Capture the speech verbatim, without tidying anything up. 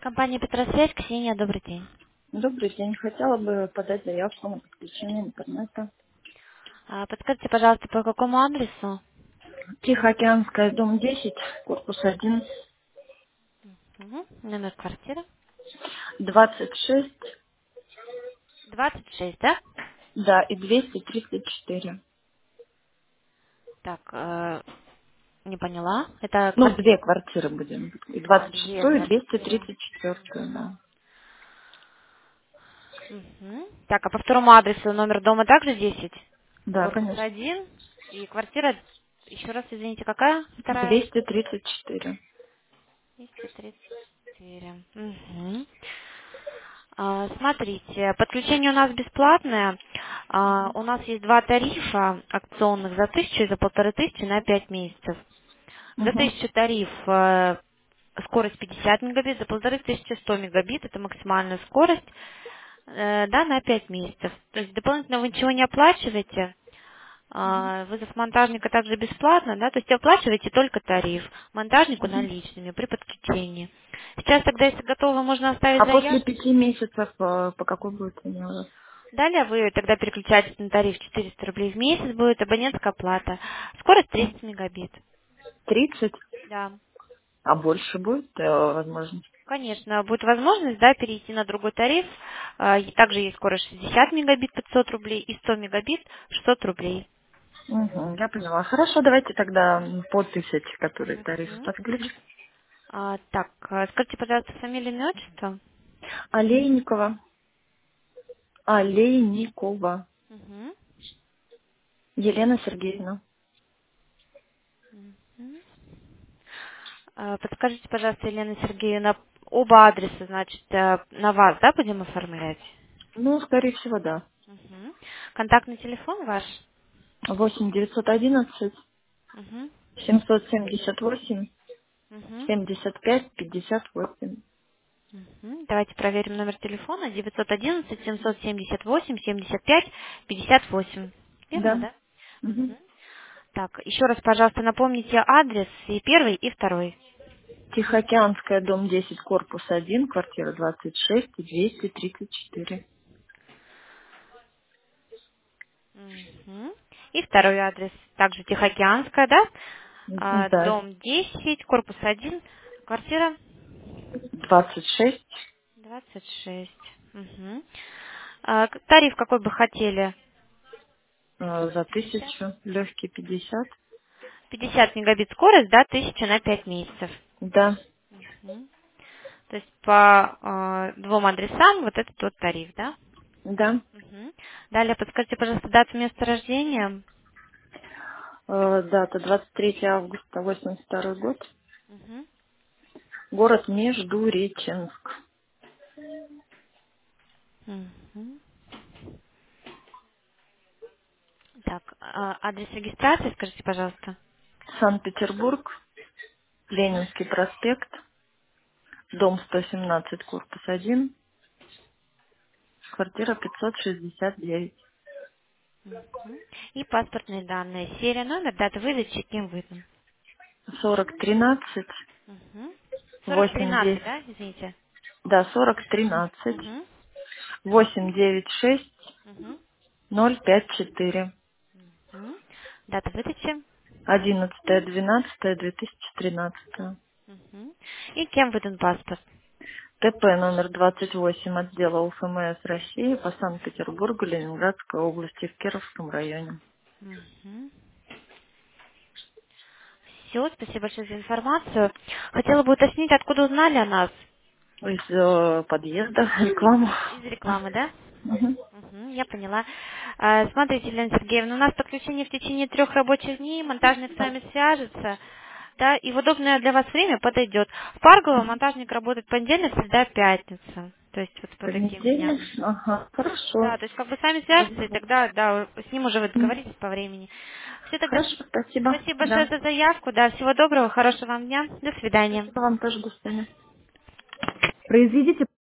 Компания Петросвязь, Ксения, добрый день. Добрый день. Хотела бы подать заявку на подключение интернета. А, Подскажите, пожалуйста, по какому адресу? Тихоокеанская, дом десять, корпус один, Мгм. Номер квартиры. двадцать шесть, двадцать шесть, да? да, и двести тридцать четыре. Так, э, не поняла. Это Ну, квартира. две квартиры будем. И А, двадцать две шестую, и двести квартиры. тридцать четвертую, да. Мгм. Так, а по второму адресу номер дома также десять? Да, Корпус конечно. один. И квартира, еще раз, извините, какая вторая? двести тридцать четыре. двести тридцать четыре. Мгм. А, Смотрите, подключение у нас бесплатное. А, У нас есть два тарифа акционных за тысячу и за полторы тысячи на пять месяцев. За Угу. тысячу тариф э, скорость пятьдесят мегабит, за полторы тысячи сто мегабит, это максимальная скорость, э, да, на пять месяцев. То есть дополнительно вы ничего не оплачиваете, а, вызов монтажника также бесплатно, да, то есть оплачиваете только тариф, монтажнику наличными при подключении. Сейчас тогда, если готовы, можно оставить А после заявку. пяти месяцев э, по какой будет цене у вас? Далее вы тогда переключаетесь на тариф четыреста рублей в месяц, будет абонентская плата. Скорость тридцать мегабит. тридцать? Да. А больше будет э, возможность? Конечно, будет возможность, да, перейти на другой тариф. А, и также есть скорость шестьдесят мегабит пятьсот рублей и сто мегабит шестьсот рублей. Угу, я поняла. Хорошо, давайте тогда м, по тысяче, который тариф Мгм. подключим. А, так, а, скажите, пожалуйста, фамилию, имя, отчество? Олейникова. Олейникова. Мгм. Елена Сергеевна. Мгм. А, подскажите, пожалуйста, Елена Сергеевна, оба адреса, значит, э, на вас, да, будем оформлять? Ну, скорее всего, да. Мгм. Контактный телефон ваш? Восемь девятьсот одиннадцать Мгм. семьсот семьдесят восемь Мгм. семьдесят пять пятьдесят восемь. Мгм. Давайте проверим номер телефона девятьсот одиннадцать семьсот семьдесят восемь семьдесят пять пятьдесят восемь. Верно, Да. да? Мгм. Мгм. Так, еще раз, пожалуйста, напомните адрес и первый, и второй. Тихоокеанская, дом десять, корпус один, квартира двадцать шесть и двести тридцать четыре. Мгм. И второй адрес, также Тихоокеанская, да? А, Да, дом десять, корпус один, квартира двадцать шесть двадцать шесть. Мгм. А, к- тариф какой бы хотели? э, за пятьдесят? тысячу, легкий пятьдесят. пятьдесят мегабит скорость, да, тысяча на пять месяцев. Да, Мгм. То есть по э, двум адресам вот этот вот тариф, да? да. Мгм. Далее подскажите, пожалуйста, дату места рождения. Э, Дата двадцать третьего августа восемьдесят второй год. Мгм. Город Междуреченск. Мгм. Так, а, адрес регистрации, скажите, пожалуйста. Санкт-Петербург, Ленинский проспект, дом сто семнадцать, корпус один, квартира пятьсот шестьдесят девять. Мгм. И паспортные данные. Серия, номер, дата выдачи, кем выдан. сорок тринадцать, Угу. сорок восемь тринадцать, девять, да, извините? да, сорок тринадцать, Угу. восемь девять шесть, Угу. ноль пять четыре. Угу. Дата выдачи. Одиннадцатое двенадцатое две тысячи тринадцатого. Угу. И кем выдан паспорт. ТП номер двадцать восемь отдела УФМС России по Санкт-Петербургу, Ленинградской области, в Кировском районе. Угу. Все, спасибо большое за информацию. Хотела бы уточнить, откуда узнали о нас. Из э, подъезда рекламу. Из рекламы, да? Мгм. Мгм, я поняла. А, Смотрите, Елена Сергеевна, у нас подключение в течение трех рабочих дней, монтажник с вами свяжется, да, и в удобное для вас время подойдет. В Паргово монтажник работает понедельник, среда, пятница. То есть вот по таким Понедельник. дням. Ага, хорошо. Да, то есть как бы сами свяжутся, и тогда, да, с ним уже вы М. договоритесь по времени. Все тогда, Хорошо, спасибо. спасибо большое Да. за заявку, да, всего доброго, хорошего вам дня, до свидания. Спасибо вам тоже, до свидания. Произведите